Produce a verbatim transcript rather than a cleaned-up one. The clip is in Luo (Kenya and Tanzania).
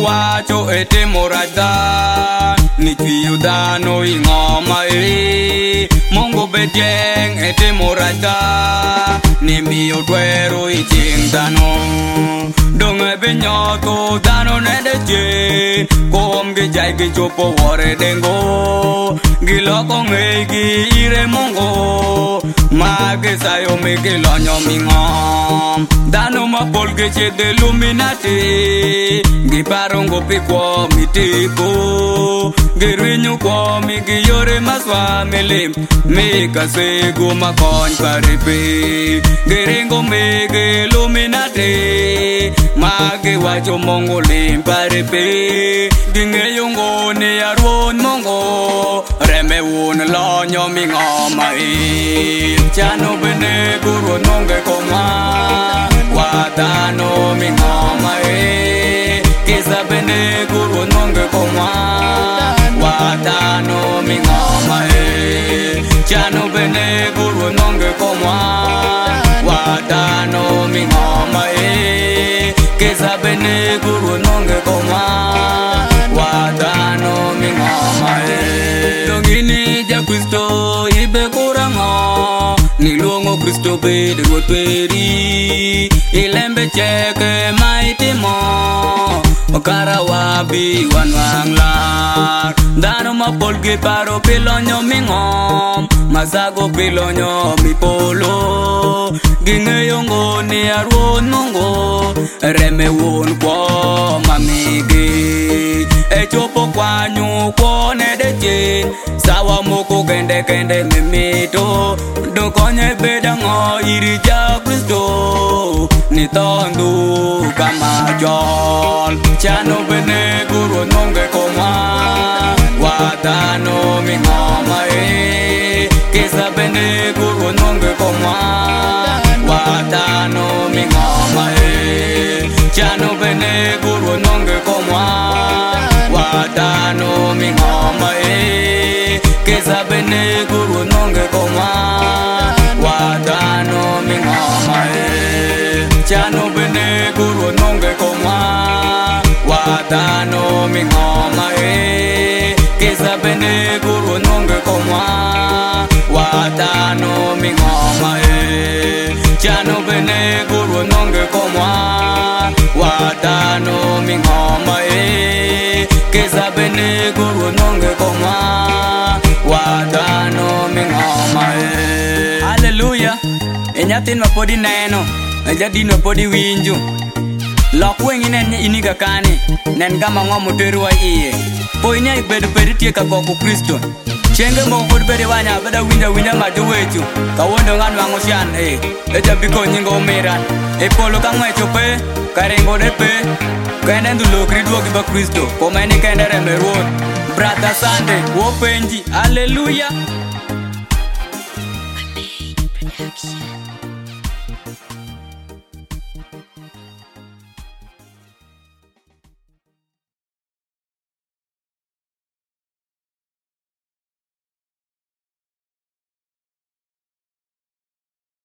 wacho etimo rada nichwiyo dhano ing'oma e Mungu betieng etimo rada nimiyo dwero iching dhano donge binyotho dhano nende chen kom gijai gichopo wore dengo giloko ng'egi ire Mungu magisayo migilonyo ming'om dhano mapol gichidhe Illuminati giparongo pikwo mitiko girwinyo kwomi giyore maswa milim mikasego makony paripe giringo mige Illuminati magiwacho Mungu lim paripe ging'eyo ngone arwon Mungu reme wun lonyo ming'oma e chano bende guru nonge koma wadano ming'oma e kisa bende guru nonge koma wadano ming'oma e chano bende guru nonge koma wadano ming'oma e kisa bende guru nonge koma wadano ming'oma e dongini ja Kristo ibe kurang'o niluongo Kristo bed ruoth peri ilembe cheke ma itimo kara wabi wanwang' lar dhano mapol giparo pilonyo ming'om masago pilonyo mipolo ging'eyo ngoni arwon Mungu reme wuon kwo mamigi e chopo kwanyu kwone dechen sawa moko kende kende mimito dokonye bedang'o iri ja Kristo nitondhu kama jol chano bene guru nonge koma wadano ming'oma e kisa bene guru nonge koma wadano ming'oma e chano bene guru nonge koma wadano ming'oma e kisa bene guru nonge koma wadano ming'oma e chano bene guru nonge koma wadano ming'oma e kisa bene guru nonge koma wadano ming'oma e chano bene guru nonge koma wadano ming'oma e kisa bene guru nonge koma wadano ming'oma e hallelujah e nyathin ma podi neno e jadino podi winjo lok weng'i nen iniga kani nen gama ng'omo terwa iye po inya ibedo pedi tieka koko Kristo chenge moko pod bede wanya beda winja winja ma jowecho kawondo ng'an wang'o shan e e jabiko nyingo miran e polo ka ng'wecho pe karingo de pe kende ndulokri duogi ba Kristo komeni kende rembe ruoth brother Sunday wo penji hallelujah.